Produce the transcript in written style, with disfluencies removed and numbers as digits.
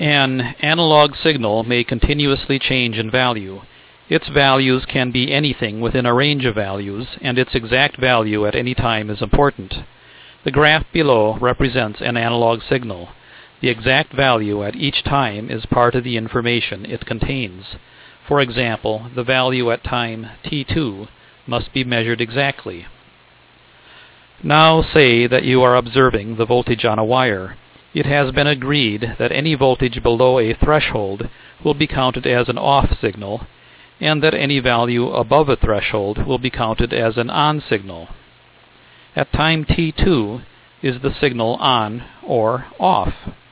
An analog signal may continuously change in value. Its values can be anything within a range of values, and its exact value at any time is important. The graph below represents an analog signal. The exact value at each time is part of the information it contains. For example, the value at time t2 must be measured exactly. Now say that you are observing the voltage on a wire. It has been agreed that any voltage below a threshold will be counted as an off signal, and that any value above a threshold will be counted as an on signal. At time t2, is the signal on or off?